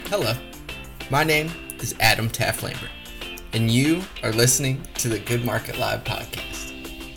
Hello, my name is Adam Taff-Lambert, and you are listening to the Good Market Live podcast.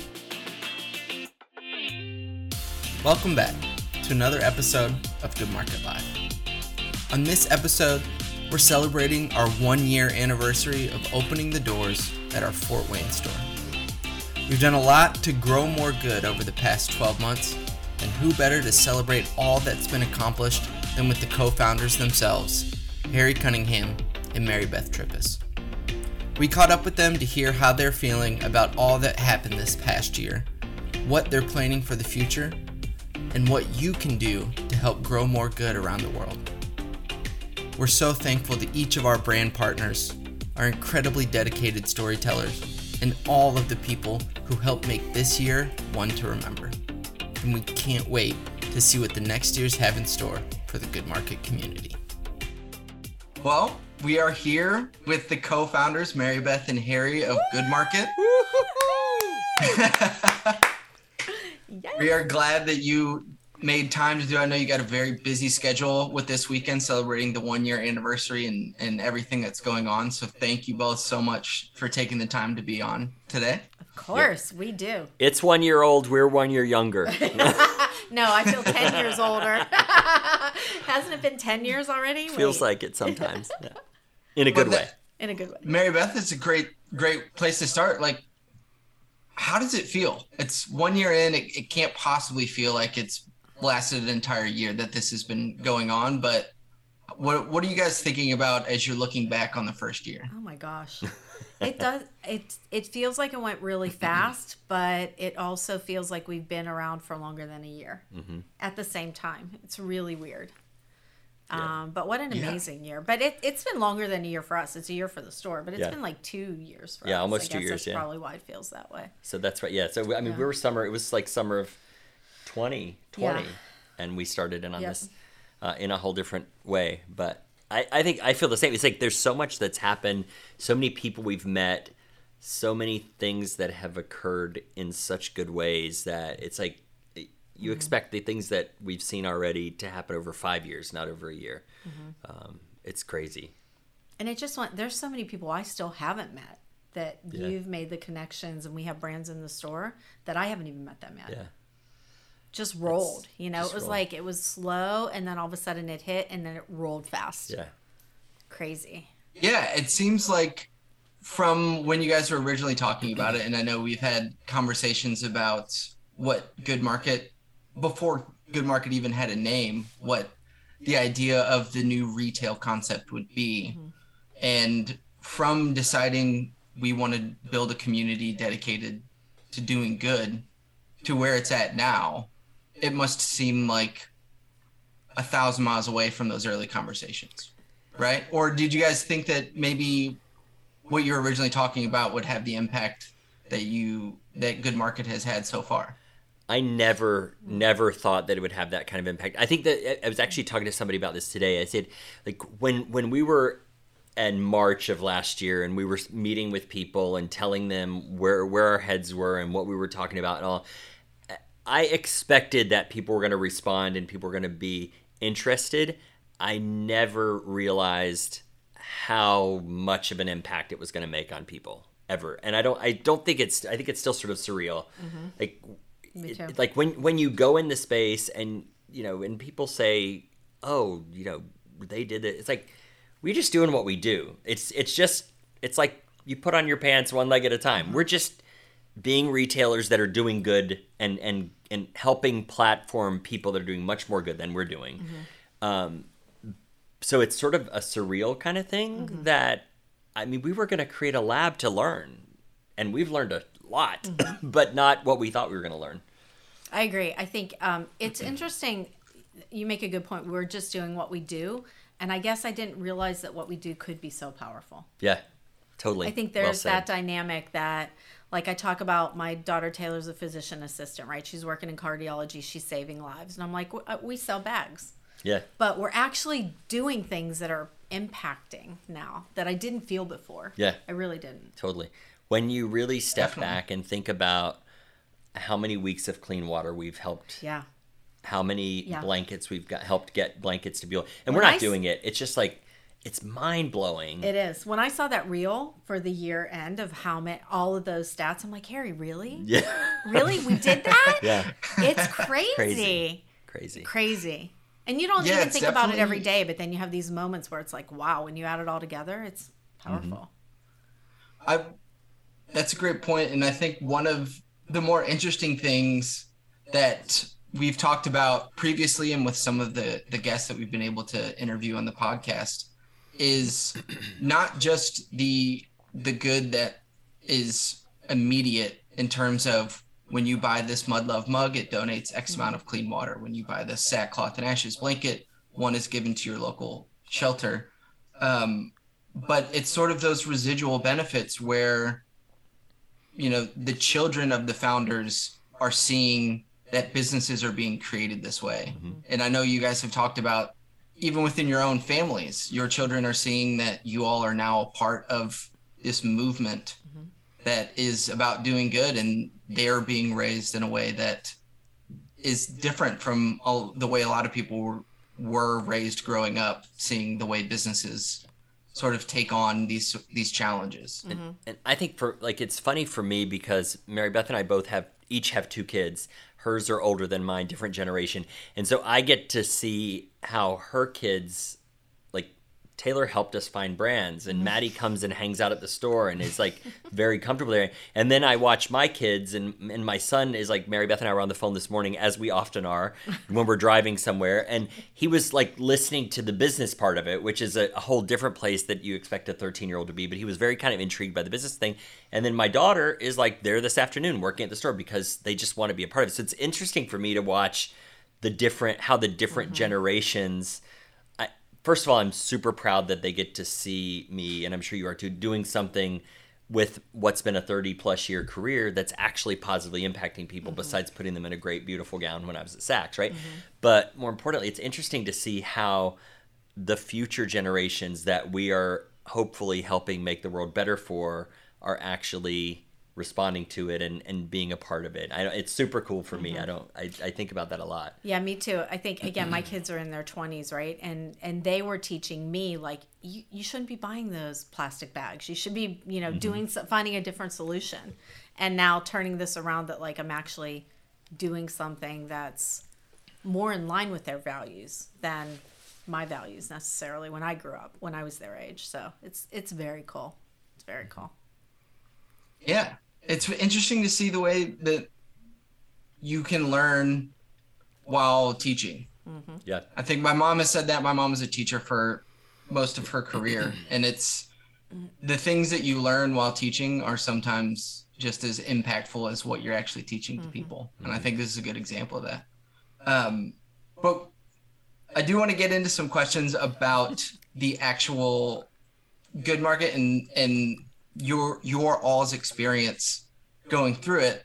Welcome back to another episode of Good Market Live. On this episode, we're celebrating our 1-year anniversary of opening the doors at our Fort Wayne store. We've done a lot to grow more good over the past 12 months, and who better to celebrate all that's been accomplished than with the co-founders themselves, Harry Cunningham and Mary Beth Trippas. We caught up with them to hear how they're feeling about all that happened this past year, what they're planning for the future, and what you can do to help grow more good around the world. We're so thankful to each of our brand partners, our incredibly dedicated storytellers, and all of the people who helped make this year one to remember. And we can't wait to see what the next years have in store for the Good Market community. Well, we are here with the co-founders, Mary Beth and Harry of Good Market. Yes. We are glad that you made time to do. I know you got a very busy schedule with this weekend celebrating the 1-year anniversary and everything that's going on. So thank you both so much for taking the time to be on today. Of course, we do. It's 1 year old. We're 1 year younger. No, I feel 10 years older. Hasn't it been 10 years already? Feels like it sometimes. Yeah. In a good way. In a good way. Mary Beth, it's a great place to start. Like, how does it feel? It's 1 year in. It can't possibly feel like it's lasted an entire year that this has been going on. But what are you guys thinking about as you're looking back on the first year? Oh my gosh. It does. It feels like it went really fast, but it also feels like we've been around for longer than a year at the same time. It's really weird. Yeah. But what an amazing year. But it's been longer than a year for us. It's a year for the store, but it's been like 2 years for us. Yeah, almost I 2 years, That's probably why it feels that way. So that's right. Yeah. So, I mean, we were summer. It was like summer of 2020. And we started in on this in a whole different way. But I think I feel the same. It's like there's so much that's happened, so many people we've met, so many things that have occurred in such good ways that it's like you expect the things that we've seen already to happen over 5 years, not over a year. It's crazy. And it just went, there's so many people I still haven't met that you've made the connections, and we have brands in the store that I haven't even met them yet. Yeah. Just rolled, it was rolled. like it was slow, and then all of a sudden it hit, and then it rolled fast. Yeah. Crazy. Yeah, it seems like from when you guys were originally talking about it, and I know we've had conversations about what Good Market, before Good Market even had a name, what the idea of the new retail concept would be. And from deciding we want to build a community dedicated to doing good to where it's at now, it must seem like 1,000 miles away from those early conversations, right? Or did you guys think that maybe what you were originally talking about would have the impact that Good Market has had so far? I never thought that it would have that kind of impact. I think that I was actually talking to somebody about this today. I said, like, when we were in March of last year and we were meeting with people and telling them where our heads were and what we were talking about and all, I expected that people were going to respond and people were going to be interested. I never realized how much of an impact it was going to make on people ever. And I think it's still sort of surreal. Like, Me too. like when you go in the space and, and people say, oh, they did it. It's like, we're just doing what we do. It's like you put on your pants one leg at a time. We're just being retailers that are doing good and helping platform people that are doing much more good than we're doing. So it's sort of a surreal kind of thing that, I mean, we were going to create a lab to learn, and we've learned a lot, but not what we thought we were going to learn. I agree. I think it's interesting. You make a good point. We're just doing what we do. And I guess I didn't realize that what we do could be so powerful. Yeah, totally. I think there's that dynamic that, like, I talk about my daughter Taylor's a physician assistant, right? She's working in cardiology. She's saving lives. And I'm like, we sell bags. Yeah. But we're actually doing things that are impacting now that I didn't feel before. Yeah. I really didn't. Totally. When you really step back and think about how many weeks of clean water we've helped. Yeah. How many blankets we've helped get blankets to be able, and we're not doing it. It's just like it's mind-blowing. It is. When I saw that reel for the year end of how many, all of those stats, I'm like, Harry, really? Yeah. Really? We did that? Yeah. It's crazy. Crazy. And you don't Yeah, even it's think about it every definitely- day, but then you have these moments where it's like, wow, when you add it all together, it's powerful. That's a great point, and I think one of the more interesting things that we've talked about previously and with some of the guests that we've been able to interview on the podcast is not just the good that is immediate in terms of when you buy this Mud Love mug, it donates X amount of clean water. When you buy this sackcloth and ashes blanket, one is given to your local shelter. But it's sort of those residual benefits where, you know, the children of the founders are seeing that businesses are being created this way. And I know you guys have talked about, even within your own families, your children are seeing that you all are now a part of this movement that is about doing good, and they're being raised in a way that is different from the way a lot of people were raised growing up, seeing the way businesses sort of take on these challenges. And I think it's funny for me because Mary Beth and I each have 2 kids. Hers are older than mine, different generation. And so I get to see how her kids, like Taylor helped us find brands, and Maddie comes and hangs out at the store and is like very comfortable there. And then I watch my kids, and my son is like, Mary Beth and I were on the phone this morning, as we often are when we're driving somewhere, and he was like listening to the business part of it, which is a whole different place that you expect a 13-year-old to be, but he was very kind of intrigued by the business thing. And then my daughter is like there this afternoon working at the store because they just want to be a part of it. So it's interesting for me to watch how the different generations. First of all, I'm super proud that they get to see me, and I'm sure you are too, doing something with what's been a 30-plus year career that's actually positively impacting people besides putting them in a great, beautiful gown when I was at Saks, right? But more importantly, it's interesting to see how the future generations that we are hopefully helping make the world better for are actually responding to it and being a part of it. It's super cool for me. I think about that a lot. Yeah, me too. I think, again, my kids are in their 20s, right? And they were teaching me, like, you shouldn't be buying those plastic bags. You should be, finding a different solution. And now turning this around that, like, I'm actually doing something that's more in line with their values than my values necessarily when I grew up, when I was their age. So it's very cool. It's very cool. Yeah. It's interesting to see the way that you can learn while teaching. Yeah. I think my mom has said that. My mom was a teacher for most of her career, and it's the things that you learn while teaching are sometimes just as impactful as what you're actually teaching to people. And I think this is a good example of that. But I do want to get into some questions about the actual Good Market and your all's experience going through it.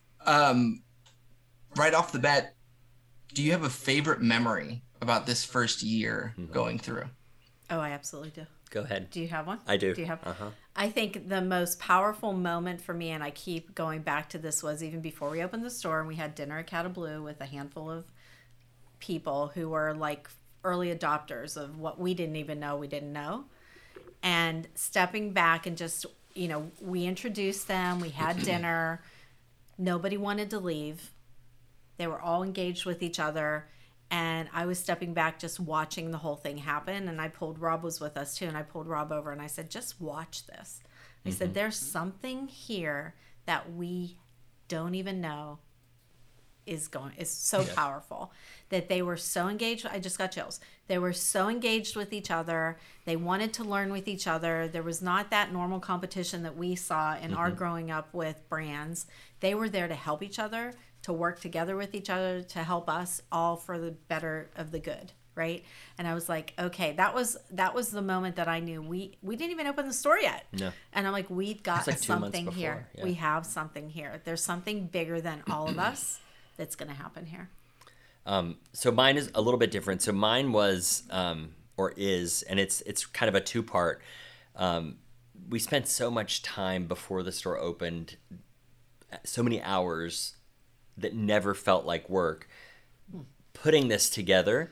Right off the bat, do you have a favorite memory about this first year going through? Oh, I absolutely do. Go ahead. Do you have one? I do. Do you have? I think the most powerful moment for me, and I keep going back to this, was even before we opened the store and we had dinner at Cata Blue with a handful of people who were like early adopters of what we didn't even know we didn't know. And stepping back and just, we introduced them, we had dinner, nobody wanted to leave. They were all engaged with each other. And I was stepping back just watching the whole thing happen. And Rob was with us too. And I pulled Rob over and I said, just watch this. I said, there's something here that we don't even know is so powerful, that they were so engaged. I just got chills. They were so engaged with each other. They wanted to learn with each other. There was not that normal competition that we saw in our growing up with brands. They were there to help each other, to work together with each other, to help us all for the better of the good, right? And I was like, okay, that was the moment that I knew we didn't even open the store yet. No. And I'm like, we've got like 2 months something before, here. yeah. We have something here. There's something bigger than all of us that's going to happen here. So mine is a little bit different. So mine was, or is, and it's kind of a 2-part. We spent so much time before the store opened, so many hours that never felt like work, putting this together.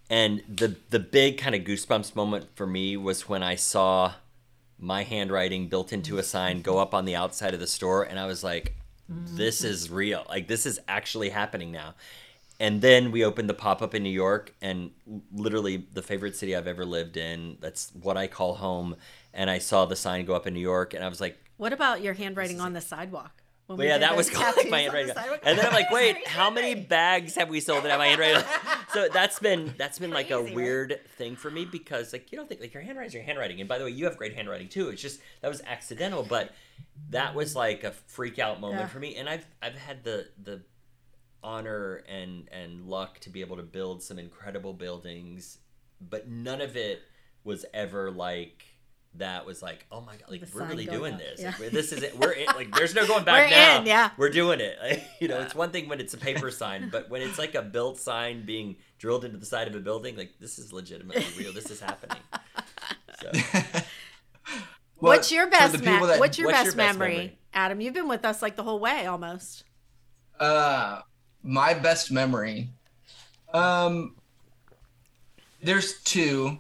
And the big kind of goosebumps moment for me was when I saw my handwriting built into a sign go up on the outside of the store, and I was like, this is real. Like, this is actually happening now. And then we opened the pop-up in New York, and literally the favorite city I've ever lived in. That's what I call home. And I saw the sign go up in New York, and I was like, what about your handwriting on the sidewalk? Well, yeah, that was like my handwriting. And then I'm like, wait, how many bags have we sold that have my handwriting? So that's been like a weird thing for me, because like, you don't think like your handwriting's your handwriting. And by the way, you have great handwriting too. It's just that was accidental, but that was like a freak out moment for me. And I've had the honor and luck to be able to build some incredible buildings, but none of it was ever like that was like, oh my god, like we're really doing this. Yeah. Like, this is it. We're in, like there's no going back now. We're doing it. Like, it's one thing when it's a paper sign, but when it's like a built sign being drilled into the side of a building, like this is legitimately real. This is happening. So. What's your best memory, Adam? You've been with us like the whole way almost. My best memory. There's two.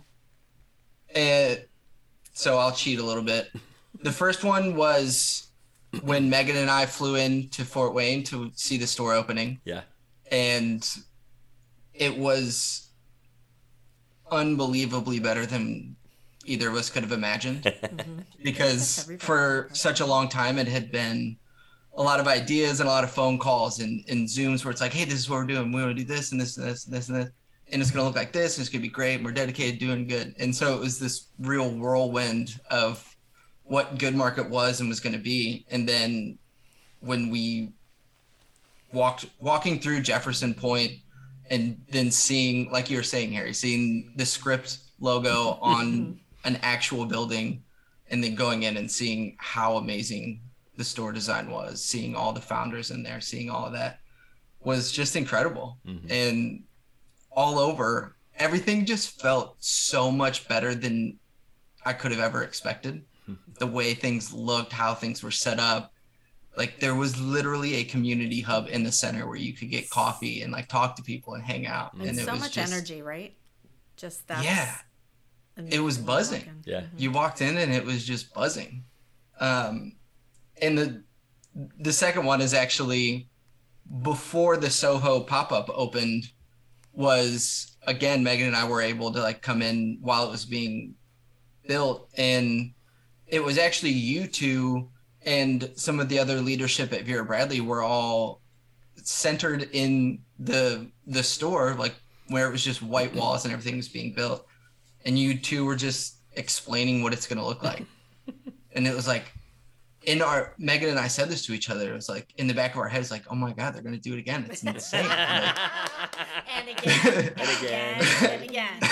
So I'll cheat a little bit. The first one was when Megan and I flew in to Fort Wayne to see the store opening. Yeah. And it was unbelievably better than either of us could have imagined. Because for such a long time, it had been a lot of ideas and a lot of phone calls and Zooms where it's like, hey, this is what we're doing. We want to do this and this and this and this and this. And it's going to look like this, and it's going to be great, and we're dedicated, doing good. And so it was this real whirlwind of what Good Market was and was going to be. And then when we walking through Jefferson Point and then seeing, like you were saying, Harry, seeing the Script logo on an actual building, and then going in and seeing how amazing the store design was, seeing all the founders in there, seeing all of that was just incredible. And all over, everything just felt so much better than I could have ever expected. The way things looked, how things were set up. Like there was literally a community hub in the center where you could get coffee and like talk to people and hang out. And it so was much energy, right? Just that. Yeah. It was buzzing. Yeah. You walked in and it was just buzzing. And the second one is actually before the Soho pop-up opened. Was again, Megan and I were able to like come in while it was being built, and it was actually you two and some of the other leadership at Vera Bradley were all centered in the store, like where it was just white walls and everything was being built, and you two were just explaining what it's going to look like. And it was like Megan and I said this to each other. It was like in the back of our heads, like, oh my God, they're going to do it again. It's insane. Like, and again.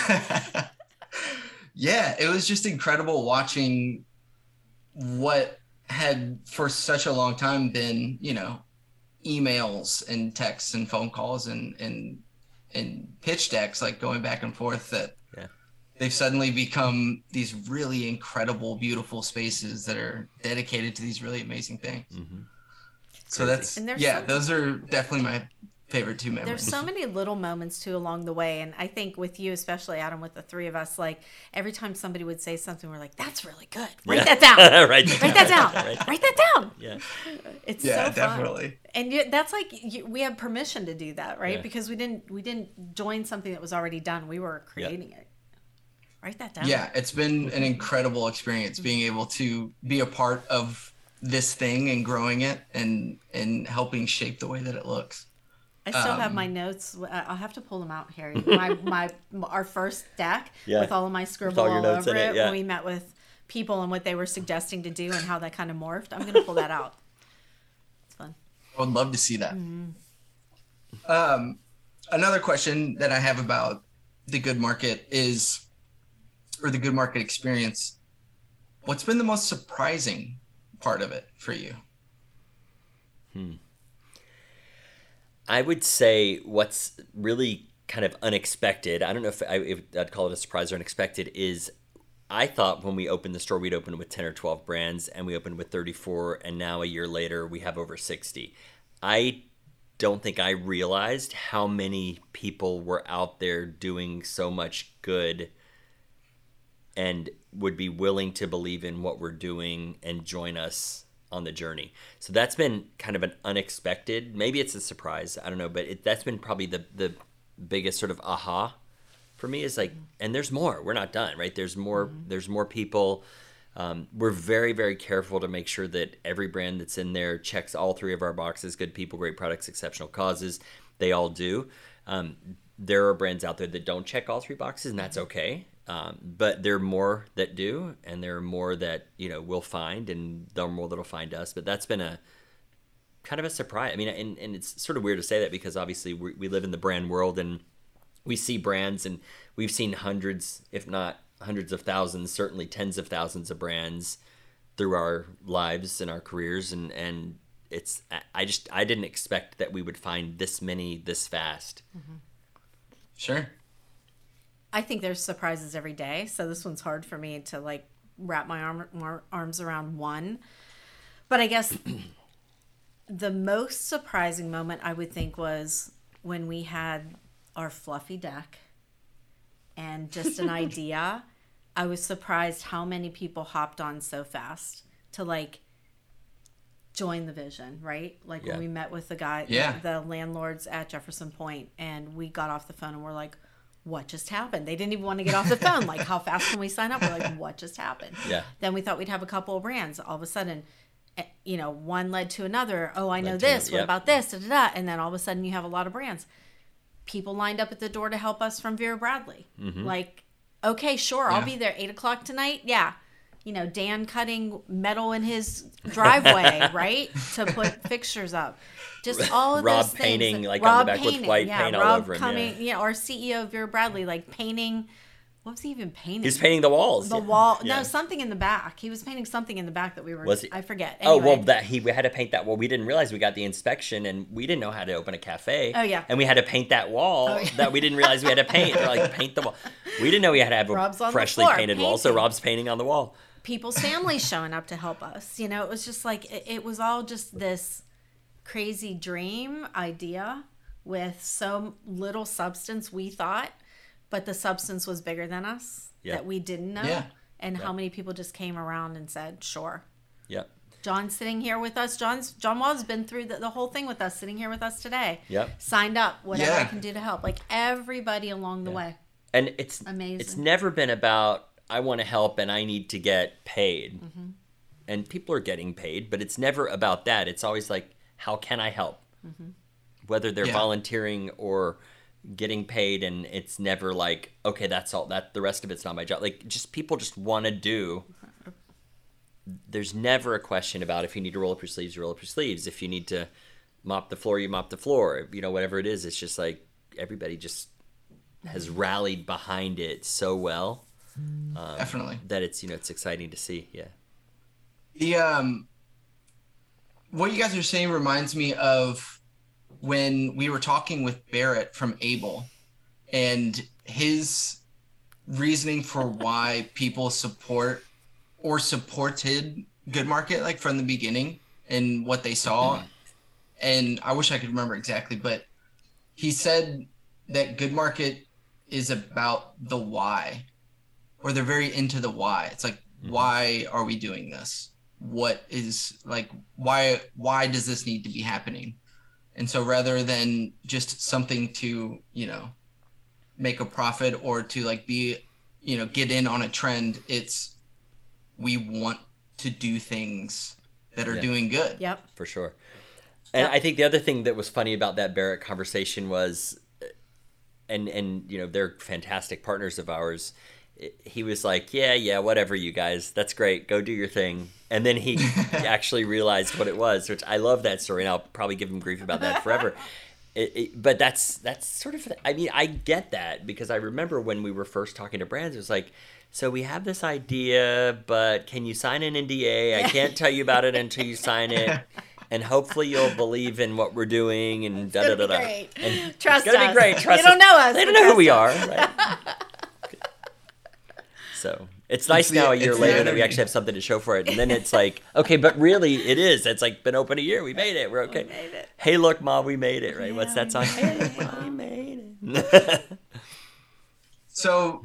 Yeah, it was just incredible watching what had for such a long time been, emails and texts and phone calls and pitch decks, like going back and forth, that they've suddenly become these really incredible, beautiful spaces that are dedicated to these really amazing things. So those are definitely my favorite two memories. There's so many little moments too along the way, and I think with you, especially Adam, with the three of us, like every time somebody would say something, we're like, "That's really good. Write that down. Write that down. Write that down." Yeah, it's so fun. Definitely. And that's like we have permission to do that, right? Yeah. Because we didn't join something that was already done. We were creating it. Write that down. Yeah, it's been an incredible experience being able to be a part of this thing and growing it and helping shape the way that it looks. I still have my notes. I'll have to pull them out, Harry. Our first deck with all of my scribble all over it when we met with people and what they were suggesting to do and how that kind of morphed. I'm going to pull that out. It's fun. I would love to see that. Another question that I have about the Good Market or the Good Market experience, what's been the most surprising part of it for you? I would say what's really kind of unexpected, I don't know if I'd call it a surprise or unexpected, is I thought when we opened the store, we'd open with 10 or 12 brands, and we opened with 34, and now a year later, we have over 60. I don't think I realized how many people were out there doing so much good and would be willing to believe in what we're doing and join us on the journey. So that's been kind of an unexpected, maybe it's a surprise, I don't know, but that's been probably the biggest sort of aha for me, is like, and there's more, we're not done, right? There's more people. We're very, very careful to make sure that every brand that's in there checks all 3 of our boxes: good people, great products, exceptional causes. They all do. There are brands out there that don't check all 3 boxes, and that's okay. But there are more that do, and there are more that, we'll find, and there are more that'll find us. But that's been a kind of a surprise. I mean, and it's sort of weird to say that, because obviously we live in the brand world, and we see brands, and we've seen hundreds, if not hundreds of thousands, certainly tens of thousands of brands through our lives and our careers. And it's, I didn't expect that we would find this many this fast. Mm-hmm. Sure. I think there's surprises every day. So this one's hard for me to like wrap my arms around one. But I guess the most surprising moment, I would think, was when we had our fluffy deck and just an idea. I was surprised how many people hopped on so fast to like join the vision, right? Like when we met with the guy, the landlords at Jefferson Point, and we got off the phone and we're like, what just happened? They didn't even want to get off the phone. Like, how fast can we sign up? We're like, what just happened? Yeah. Then we thought we'd have a couple of brands. All of a sudden, one led to another. Oh, I know this. What about this? Da, da, da. And then all of a sudden you have a lot of brands. People lined up at the door to help us from Vera Bradley. Mm-hmm. Like, okay, sure, I'll be there 8:00 tonight. Yeah. Dan cutting metal in his driveway, right? To put fixtures up. Just all of Rob those things. painting, like on the back with white paint all over him. Our CEO of Vera Bradley, like painting. What was he even painting? He's painting the walls. The wall. Yeah. No, something in the back. He was painting something in the back that we were. Was he? I forget. Anyway. Oh, well, we had to paint that. Well, we didn't realize we got the inspection, and we didn't know how to open a cafe. Oh, yeah. And we had to paint that wall that we didn't realize we had to paint. They're like, paint the wall. We didn't know we had to have a freshly painted wall, so Rob's painting on the wall. People's families showing up to help us. It was just like, it was all just this crazy dream idea with so little substance, we thought, but the substance was bigger than us that we didn't know. Yeah. And how many people just came around and said, sure. Yep. John's sitting here with us. John Wall's been through the whole thing with us, sitting here with us today. Yep. Signed up, whatever I can do to help. Like everybody along the way. And it's amazing. It's never been about, I want to help and I need to get paid. Mm-hmm. And people are getting paid, but it's never about that. It's always like, how can I help? Mm-hmm. Whether they're volunteering or getting paid, and it's never like, okay, that's all, that the rest of it's not my job. Like, just people just want to do. There's never a question about if you need to roll up your sleeves, you roll up your sleeves. If you need to mop the floor, you mop the floor. Whatever it is, it's just like everybody just has rallied behind it so well. Definitely. That it's it's exciting to see. Yeah. The what you guys are saying reminds me of when we were talking with Barrett from Able, and his reasoning for why people support or supported Good Market, like from the beginning, and what they saw. And I wish I could remember exactly, but he said that Good Market is about the why, or they're very into the why. It's like, why are we doing this? What is, like, why does this need to be happening? And so rather than just something to, make a profit or to like be, get in on a trend, it's, we want to do things that are doing good. Yep. For sure. And I think the other thing that was funny about that Barrett conversation was, and they're fantastic partners of ours. He was like, yeah, whatever, you guys, that's great. Go do your thing. And then he actually realized what it was, which I love that story, and I'll probably give him grief about that forever. But that's sort of, I get that, because I remember when we were first talking to brands, it was like, so we have this idea, but can you sign an NDA? I can't tell you about it until you sign it. And hopefully you'll believe in what we're doing, and da-da-da-da. And trust us. It's going to be great. Trust us. They don't know us. They don't know who we are. Right? So it's nice now, a year later, that we actually have something to show for it. And then it's like, okay, but really it is. It's like been open a year. We made it. We're okay. We made it. Hey, look, Ma, we made it, right? What's that song? Hey, look, Ma, we made it. So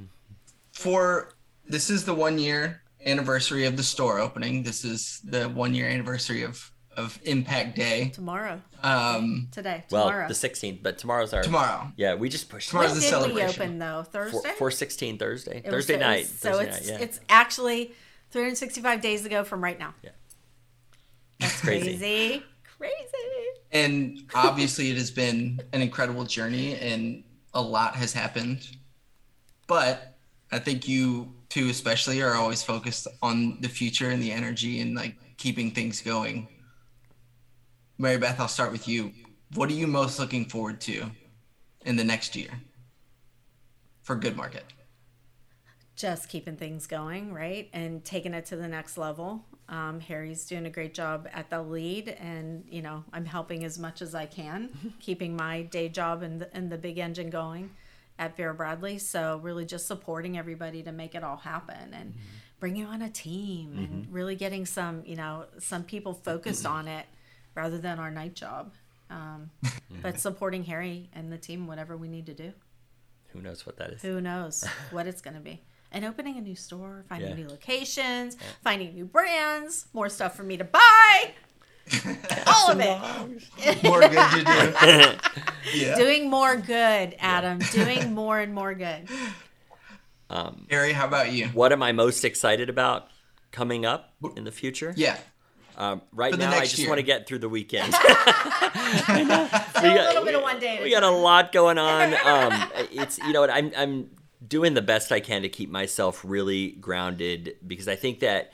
this is the 1 year anniversary of the store opening. This is the 1 year anniversary of Impact Day. Tomorrow. Today. Well, Tomorrow. the 16th, but tomorrow's our... Tomorrow. Yeah, we just pushed Tomorrow's When the did celebration. we open though? Thursday. 4/16 Thursday. It was- Thursday it night. was- So Thursday it's night, yeah. it's actually 365 days ago from right now. Yeah. That's Crazy. crazy. And obviously it has been an incredible journey and a lot has happened. But I think you two especially are always focused on the future and the energy and like keeping things going. Mary Beth, I'll start with you. What are you most looking forward to in the next year for Good Market? Just keeping things going, right? And taking it to the next level. Harry's doing a great job at the lead, and I'm helping as much as I can, keeping my day job and the big engine going at Vera Bradley. So really just supporting everybody to make it all happen and bringing on a team and really getting some people focused on it rather than our night job. But supporting Harry and the team, whatever we need to do. Who knows what that is? Who knows what it's going to be. And opening a new store, finding Yeah. new locations, finding new brands, more stuff for me to buy. All of it. More good to do. Yeah. Doing more good, Adam. Doing more and more good. Harry, how about you? What am I most excited about coming up in the future? Yeah. Right For the now, I next just year. want to get through the weekend. So a little bit of one day. We got a lot going on. It's what I'm doing the best I can to keep myself really grounded, because I think that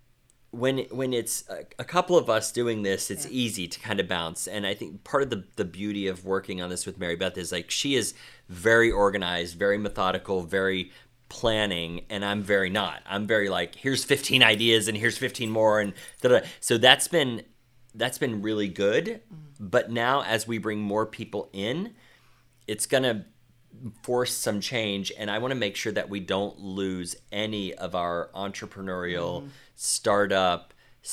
when it's a couple of us doing this, it's easy to kind of bounce. And I think part of the beauty of working on this with Mary Beth is like she is very organized, very methodical, very planning, and I'm very not. I'm very like, here's 15 ideas and here's 15 more, and da-da. So that's been really good. But now as we bring more people in, it's gonna force some change, and I want to make sure that we don't lose any of our entrepreneurial startup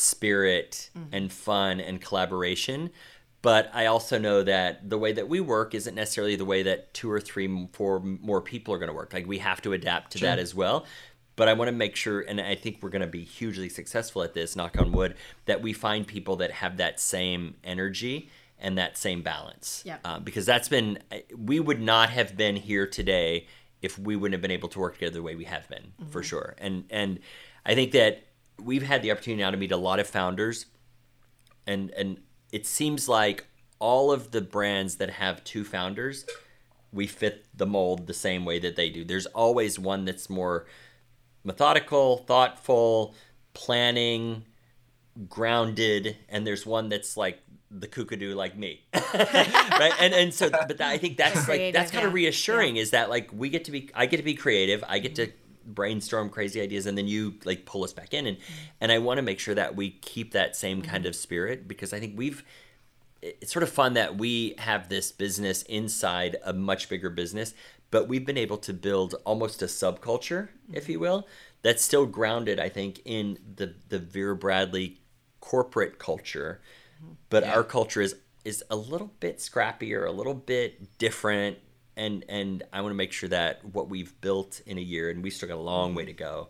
spirit and fun and collaboration. But I also know that the way that we work isn't necessarily the way that 2 or 3, 4 more people are going to work. Like we have to adapt to that as well. But I want to make sure, and I think we're going to be hugely successful at this, knock on wood, that we find people that have that same energy and that same balance. Yeah. Because we would not have been here today if we wouldn't have been able to work together the way we have been, for sure. And I think that we've had the opportunity now to meet a lot of founders, and it seems like all of the brands that have 2 founders, we fit the mold the same way that they do. There's always one that's more methodical, thoughtful, planning, grounded, and there's one that's like the kookadoo like me. Right? And so but I think that's like that's kind of reassuring, is that like I get to be creative, I get to brainstorm crazy ideas, and then you like pull us back in, and I want to make sure that we keep that same kind of spirit, because I think it's sort of fun that we have this business inside a much bigger business, but we've been able to build almost a subculture, if you will, that's still grounded, I think, in the Vera Bradley corporate culture. But our culture is a little bit scrappier, a little bit different, and I want to make sure that what we've built in a year, and we still got a long way to go,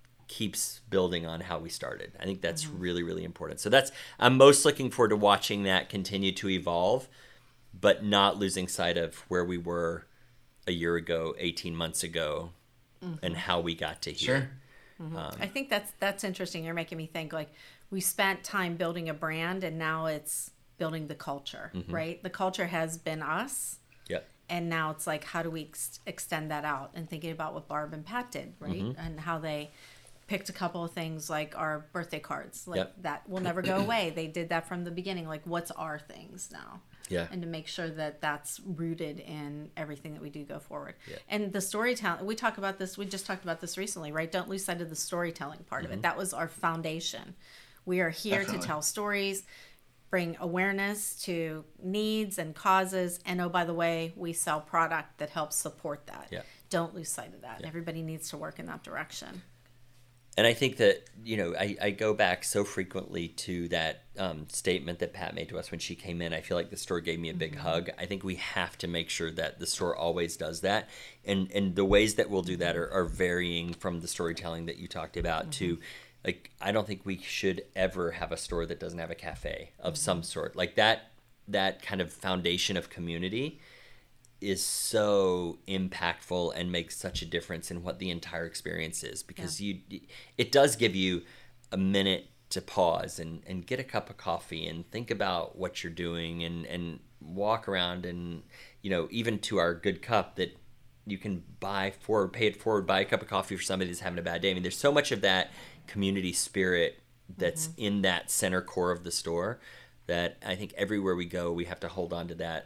keeps building on how we started. I think that's really, really important. So I'm most looking forward to watching that continue to evolve, but not losing sight of where we were a year ago, 18 months ago, and how we got to here. Sure. I think that's interesting. You're making me think, like, we spent time building a brand, and now it's building the culture, right? The culture has been us. Yep. And now it's like, how do we extend that out? And thinking about what Barb and Pat did, right? And how they picked a couple of things like our birthday cards, like that will never go away. They did that from the beginning. Like, what's our things now? Yeah. And to make sure that that's rooted in everything that we do go forward. Yeah. And the storytelling, we talk about this, we just talked about this recently, right? Don't lose sight of the storytelling part of it. That was our foundation. We are here to tell stories, bring awareness to needs and causes, and oh, by the way, we sell product that helps support that. Yeah. Don't lose sight of that. Everybody needs to work in that direction. And I think that, I go back so frequently to that statement that Pat made to us when she came in. I feel like the store gave me a big hug. I think we have to make sure that the store always does that. And the ways that we'll do that are varying from the storytelling that you talked about to, like, I don't think we should ever have a store that doesn't have a cafe of some sort. Like that kind of foundation of community is so impactful and makes such a difference in what the entire experience is, because it does give you a minute to pause and get a cup of coffee and think about what you're doing and walk around, and even to our good cup that you can pay it forward, buy a cup of coffee for somebody that's having a bad day. I mean, there's so much of that community spirit that's in that center core of the store that I think everywhere we go, we have to hold on to that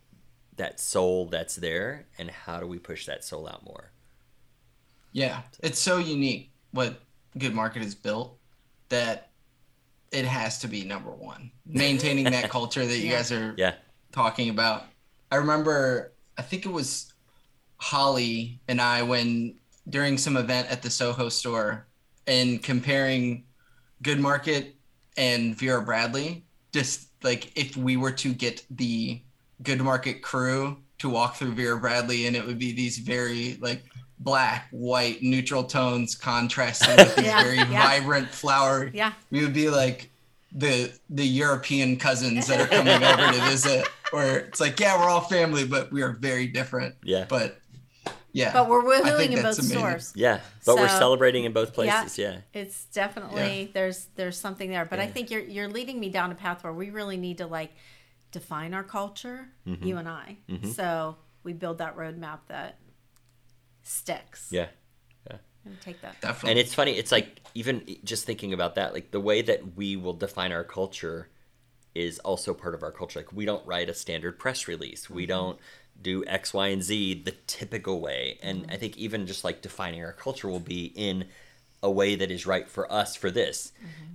soul that's there, and how do we push that soul out more? Yeah, it's so unique what Good Market has built that it has to be number one. Maintaining that culture that you guys are talking about. I remember, I think it was Holly and I, when during some event at the Soho store, and comparing Good Market and Vera Bradley, just like if we were to get the Good Market crew to walk through Vera Bradley, and it would be these very like black, white, neutral tones contrasting with these very vibrant flower. Yeah. We would be like the European cousins that are coming over to visit, where it's like, yeah, we're all family, but we are very different. Yeah. But we're woohooing in both stores. Yeah. But we're celebrating in both places. Yeah. It's definitely there's something there. But I think you're leading me down a path where we really need to like define our culture, you and I. So we build that roadmap that sticks. Yeah. And take that. Definitely. And it's funny, it's like, even just thinking about that, like the way that we will define our culture is also part of our culture. Like, we don't write a standard press release. We don't do X, Y, and Z the typical way. And I think even just like defining our culture will be in a way that is right for us for this.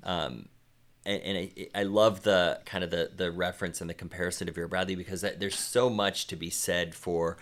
And I love the kind of the reference and the comparison to Vera Bradley, because there's so much to be said for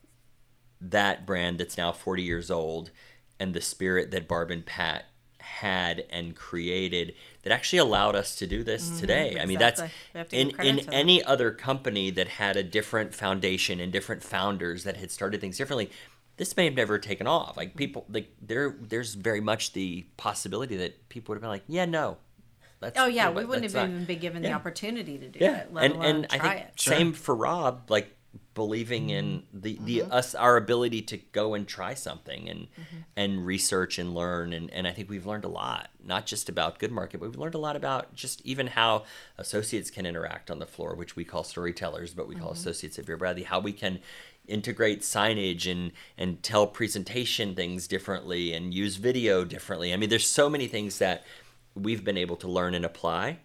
that brand that's now 40 years old, and the spirit that Barb and Pat had and created that actually allowed us to do this today. Exactly. I mean, that's in any other company that had a different foundation and different founders that had started things differently, this may have never taken off. Like, people, like there's very much the possibility that people would have been like, yeah, no. We wouldn't have even been given the opportunity to do it, let alone try I think it. Same for Rob, like believing in our ability to go and try something and research and learn, and I think we've learned a lot, not just about Good Market, but we've learned a lot about just even how associates can interact on the floor, which we call storytellers, but we call associates at Vera Bradley, how we can integrate signage and tell presentation things differently and use video differently. I mean, there's so many things that we've been able to learn and apply.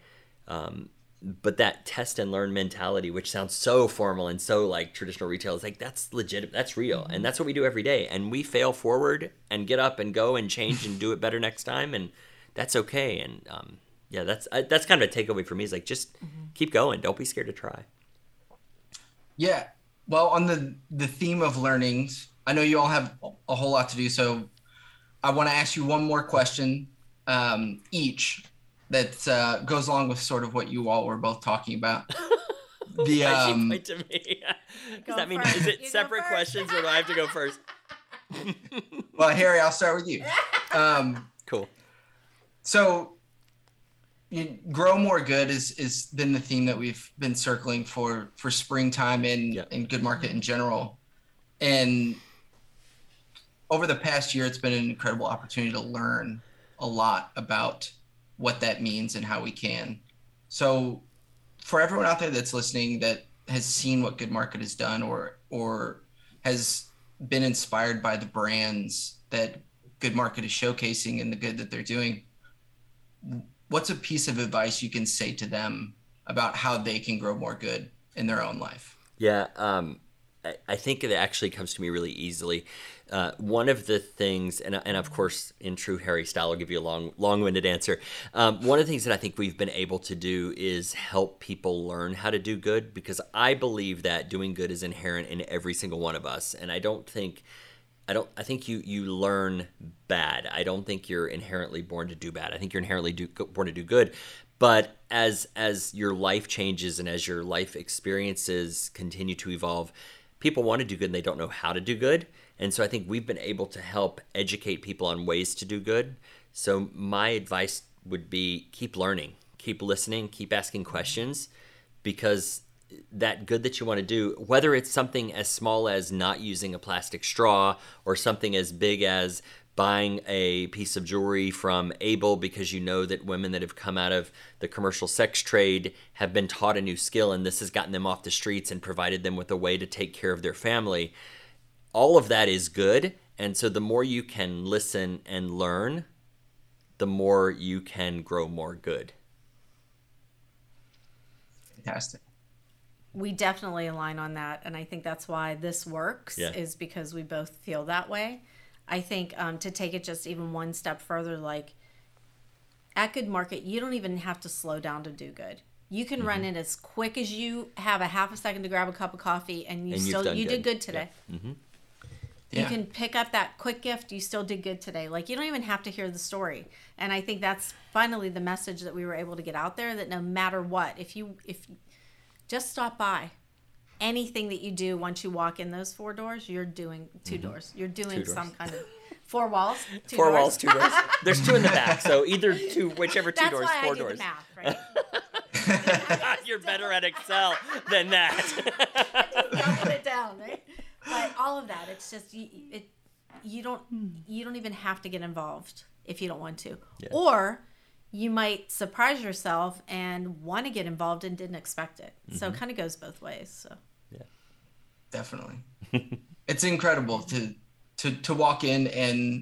But that test and learn mentality, which sounds so formal and so like traditional retail, is like, that's legitimate, that's real. And that's what we do every day. And we fail forward and get up and go and change and do it better next time. And that's okay. And that's kind of a takeaway for me, is like, just keep going. Don't be scared to try. Yeah. Well, on the theme of learnings, I know you all have a whole lot to do. So I want to ask you one more question each that goes along with sort of what you all were both talking about. Why she point to me? Does that mean, is it separate questions, or do I have to go first? Well, Harry, I'll start with you. Cool. So, Grow More Good is been the theme that we've been circling for springtime in Good Market in general. And over the past year, it's been an incredible opportunity to learn a lot about what that means and how we can. So for everyone out there that's listening that has seen what Good Market has done or has been inspired by the brands that Good Market is showcasing and the good that they're doing, what's a piece of advice you can say to them about how they can grow more good in their own life? Yeah, I think it actually comes to me really easily. One of the things, and of course, in true Harry style, I'll give you a long-winded answer. One of the things that I think we've been able to do is help people learn how to do good, because I believe that doing good is inherent in every single one of us. And I don't think I think you learn bad. I don't think you're inherently born to do bad. I think you're inherently born to do good. But as your life changes and as your life experiences continue to evolve, people want to do good and they don't know how to do good. And so I think we've been able to help educate people on ways to do good. So my advice would be keep learning, keep listening, keep asking questions, because that good that you want to do, whether it's something as small as not using a plastic straw or something as big as buying a piece of jewelry from Able because you know that women that have come out of the commercial sex trade have been taught a new skill and this has gotten them off the streets and provided them with a way to take care of their family. All of that is good. And so the more you can listen and learn, the more you can grow more good. Fantastic. We definitely align on that. And I think that's why this works, is because we both feel that way. I think to take it just even one step further, like at Good Market, you don't even have to slow down to do good. You can run in as quick as you have a half a second to grab a cup of coffee and you did good today. Yeah. Mm-hmm. You can pick up that quick gift. You still did good today. Like, you don't even have to hear the story. And I think that's finally the message that we were able to get out there, that no matter what, if you just stop by, anything that you do once you walk in those 4 doors, you're doing 2 doors. You're doing some kind of 4 walls, 2 4 doors. walls, 2 doors. There's 2 in the back, so either 2, whichever 2 doors, 4 doors. That's why I do the math, right? You're better at Excel than that. I just doubled it down, right? But all of that, it's just you don't even have to get involved if you don't want to, or you might surprise yourself and want to get involved and didn't expect it. So it kind of goes both ways. So definitely, it's incredible to walk in and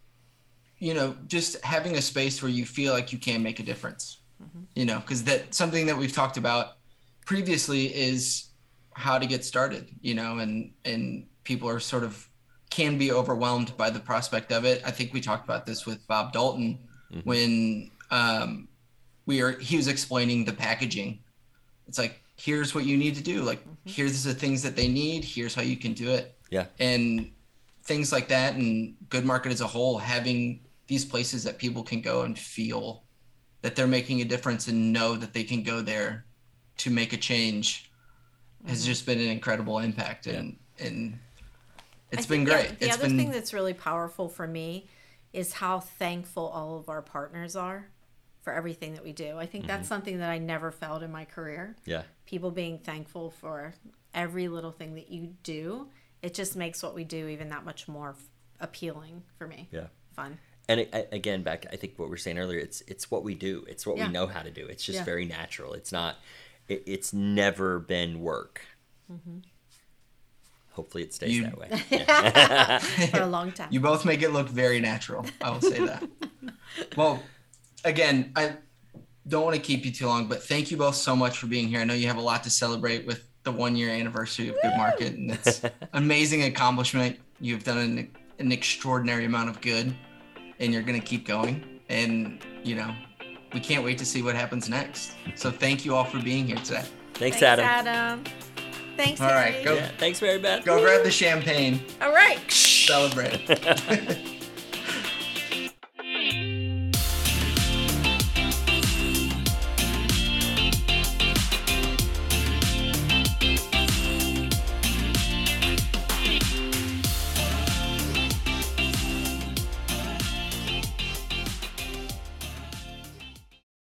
just having a space where you feel like you can make a difference. Because that's something that we've talked about previously is how to get started, and people are sort of can be overwhelmed by the prospect of it. I think we talked about this with Bob Dalton when he was explaining the packaging. It's like, here's what you need to do. Like, here's the things that they need. Here's how you can do it. Yeah. And things like that. And Good Market as a whole, having these places that people can go and feel that they're making a difference and know that they can go there to make a change has just been an incredible impact. And it's been great. The other thing that's really powerful for me is how thankful all of our partners are for everything that we do. I think that's something that I never felt in my career. Yeah. People being thankful for every little thing that you do. It just makes what we do even that much more appealing for me. Yeah. Fun. And again, back, I think what we were saying earlier, it's what we do. It's what we know how to do. It's just very natural. It's not, it's never been work. Hopefully it stays that way. For a long time. You both make it look very natural. I will say that. Well, again, I don't want to keep you too long, but thank you both so much for being here. I know you have a lot to celebrate with the 1-year anniversary of Good Market, and it's an amazing accomplishment. You've done an extraordinary amount of good, and you're going to keep going. And, we can't wait to see what happens next. So thank you all for being here today. Thanks, Adam. Thanks, all right, Harry. go. Yeah, thanks, Mary Beth. Go grab the champagne. All right. Celebrate.